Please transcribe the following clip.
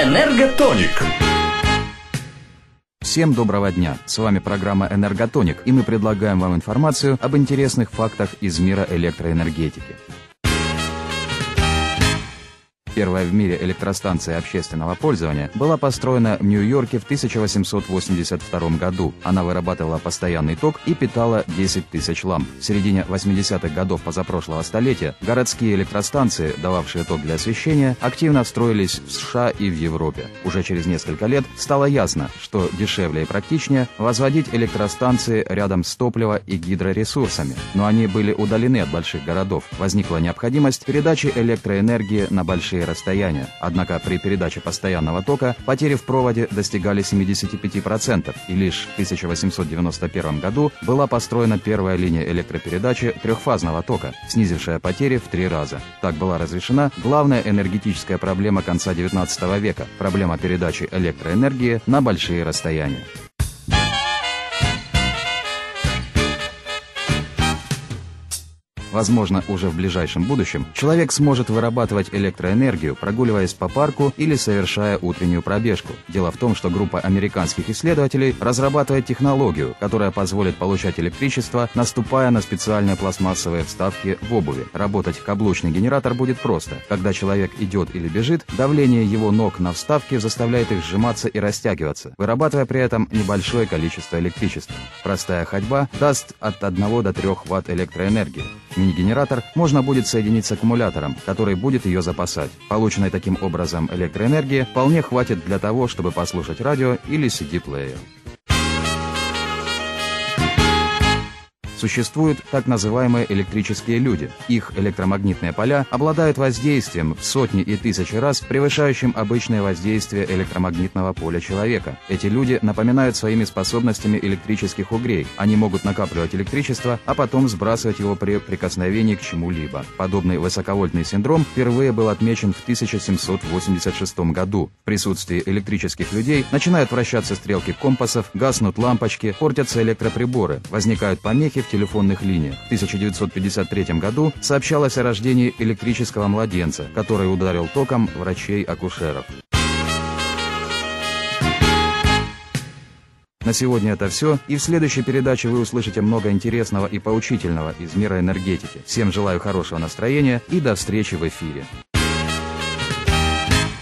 Энерготоник. Всем доброго дня! С вами программа «Энерготоник», и мы предлагаем вам информацию об интересных фактах из мира электроэнергетики. Первая в мире электростанция общественного пользования была построена в Нью-Йорке в 1882 году. Она вырабатывала постоянный ток и питала 10 тысяч ламп. В середине 80-х годов позапрошлого столетия городские электростанции, дававшие ток для освещения, активно встроились в США и в Европе. Уже через несколько лет стало ясно, что дешевле и практичнее возводить электростанции рядом с топливо- и гидроресурсами. Но они были удалены от больших городов. Возникла необходимость передачи электроэнергии на большие расстояния. Однако при передаче постоянного тока потери в проводе достигали 75%, и лишь в 1891 году была построена первая линия электропередачи трехфазного тока, снизившая потери в 3 раза. Так была разрешена главная энергетическая проблема конца XIX века – проблема передачи электроэнергии на большие расстояния. Возможно, уже в ближайшем будущем человек сможет вырабатывать электроэнергию, прогуливаясь по парку или совершая утреннюю пробежку. Дело в том, что группа американских исследователей разрабатывает технологию, которая позволит получать электричество, наступая на специальные пластмассовые вставки в обуви. Работать каблучный генератор будет просто. Когда человек идет или бежит, давление его ног на вставки заставляет их сжиматься и растягиваться, вырабатывая при этом небольшое количество электричества. Простая ходьба даст от 1 до 3 Вт электроэнергии. Мини-генератор можно будет соединить с аккумулятором, который будет ее запасать. Полученной таким образом электроэнергии вполне хватит для того, чтобы послушать радио или CD-плеер. Существуют так называемые электрические люди. Их электромагнитные поля обладают воздействием в сотни и тысячи раз, превышающим обычное воздействие электромагнитного поля человека. Эти люди напоминают своими способностями электрических угрей. Они могут накапливать электричество, а потом сбрасывать его при прикосновении к чему-либо. Подобный высоковольтный синдром впервые был отмечен в 1786 году. В присутствии электрических людей начинают вращаться стрелки компасов, гаснут лампочки, портятся электроприборы, возникают помехи в телефонных линиях. В 1953 году сообщалось о рождении электрического младенца, который ударил током врачей-акушеров. На сегодня это все, и в следующей передаче вы услышите много интересного и поучительного из мира энергетики. Всем желаю хорошего настроения и до встречи в эфире.